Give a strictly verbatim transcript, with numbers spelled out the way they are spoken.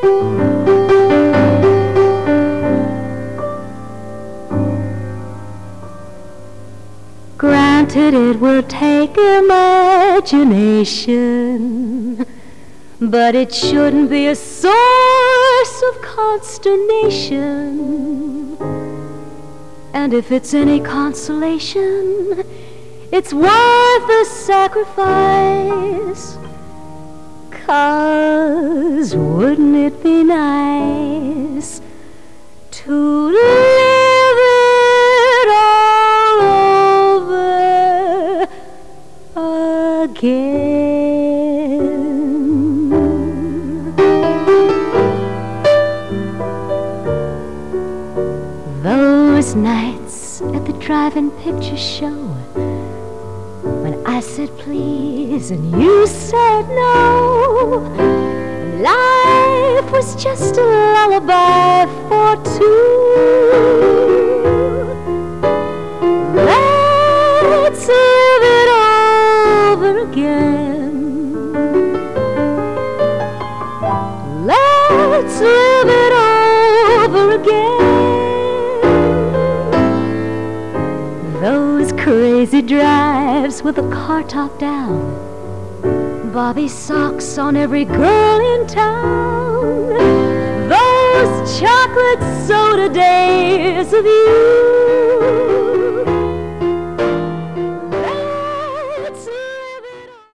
Granted, it will take imagination, but it shouldn't be a source of consternation. And if it's any consolation, it's worth the sacrifice. 'Cause wouldn't it be nice to live it all over again? Those nights at the drive-in picture show, when I said please and you said no, life was just a lullaby for two. Let's live it over again. Let's live it over again. Those crazy drives with the car top down, Bobby socks on every girl in town, those chocolate soda days of you.